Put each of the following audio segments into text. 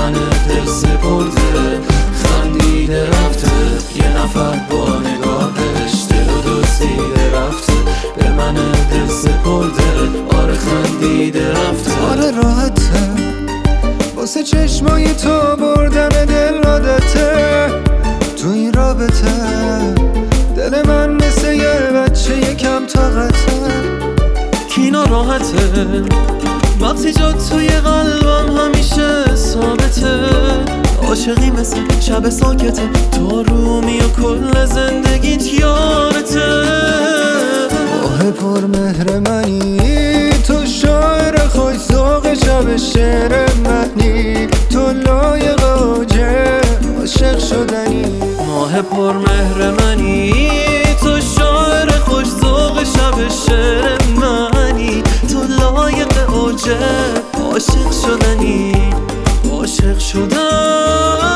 من دل سپرده، خندیده رفته. یه نفر با نگاهش دل و دزدیده رفته، به من دل سپرده. آره خندیده رفته. آره راحته واسه چشمای تو بردن دل عادته. تو این رابطه دل من مثل یه بچه یکم طاقته. کی ناراحته وقتی جا توی قلبم همیشه ثابته؟ عاشقی مثل شب ساکته، تو رومی و کل زندگیت یارته. ماه پر مهر منی، تو شاعر خوش ذوق شب شعر منی. تو لایق اوجه عاشق شدنی. ماه پر مهر منی، تو شاعر خوش ذوق شب شعر منی. تو لایق اوجه عاشق شدنی، عاشق شدنی.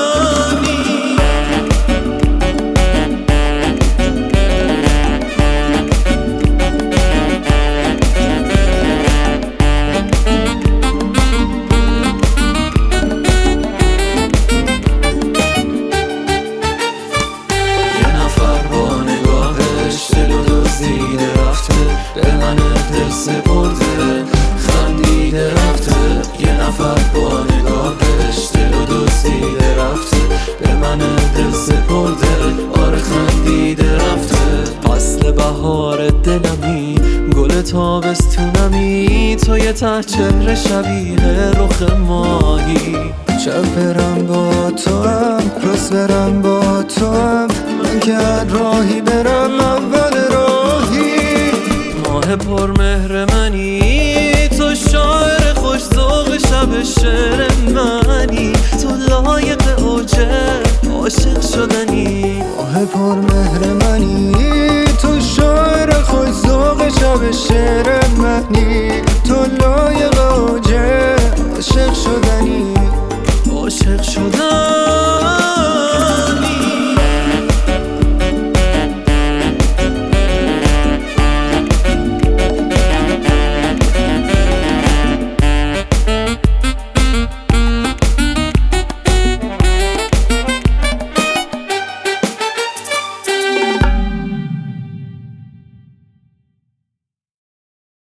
به من دل سپرده، خندیده رفته. یه نفر با نگاهش دل و دزدیده رفته، به من دل سپرده. آره خندیده رفته. فصل بهار دلمی، گل تابستونمی، تو یه ته چهره شبیه رخ ماهی. شب برم با تو هم، روز برم با تو هم، من که هر راهی برم اول راهی. ماه پر مهر منی، تو شاعر خوش ذوق شب شعر منی. تو لایق اوجه عاشق شدنی. ماه پر